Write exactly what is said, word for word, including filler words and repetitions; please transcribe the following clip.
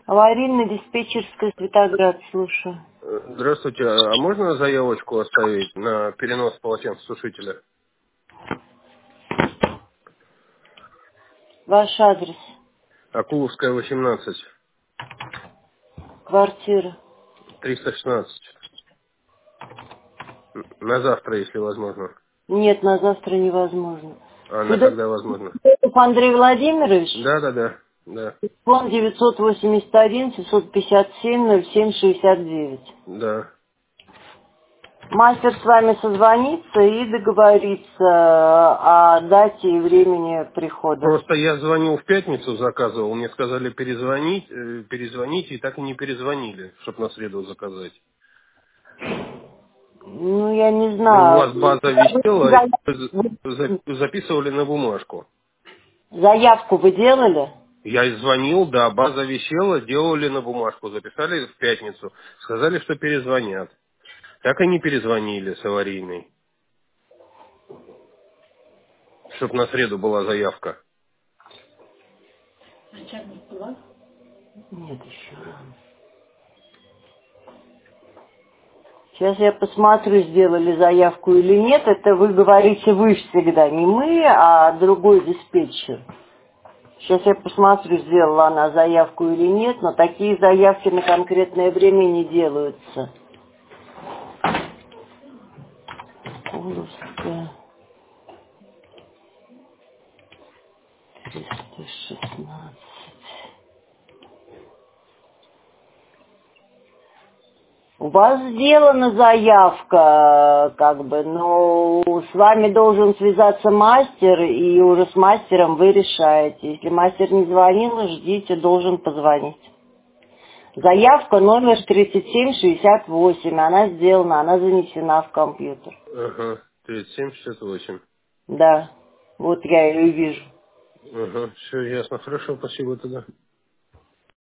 Аварийно-диспетчерская, Светоград, слушаю. Здравствуйте, а можно заявочку оставить на перенос полотенцесушителя? Ваш адрес, Акуловская, восемнадцать, квартира. триста шестнадцать. На завтра, если возможно. Нет, на завтра невозможно. А на Сюда когда возможно? Андрей Владимирович, Да, да, да, да, телефон девятьсот восемьдесят один семьсот пятьдесят семь ноль семь шестьдесят девять. да. Мастер с вами созвонится и договорится о дате и времени прихода. Просто я звонил в пятницу, заказывал, мне сказали перезвонить, э, перезвоните, и так и не перезвонили, чтобы на среду заказать. Ну, я не Ну, у знаю. вас база висела, и вы за- записывали на бумажку. Заявку вы делали? Я и звонил, да, база висела, делали на бумажку, записали в пятницу, сказали, что перезвонят. Так и не перезвонили с аварийной, чтобы на среду была заявка. Нет, еще рано. Сейчас я посмотрю, сделали заявку или нет. Это вы говорите вы всегда, не мы, а другой диспетчер. Сейчас я посмотрю, сделала она заявку или нет, но такие заявки на конкретное время не делаются. Куловская, триста шестнадцать. У вас сделана заявка, как бы, но с вами должен связаться мастер, и уже с мастером вы решаете. Если мастер не звонил, ждите, должен позвонить. Заявка номер тридцать семь шестьдесят восемь, она сделана, она занесена в компьютер. Ага, тридцать семь шестьдесят восемь. Да, вот я ее вижу. Ага, все ясно, хорошо, спасибо тогда.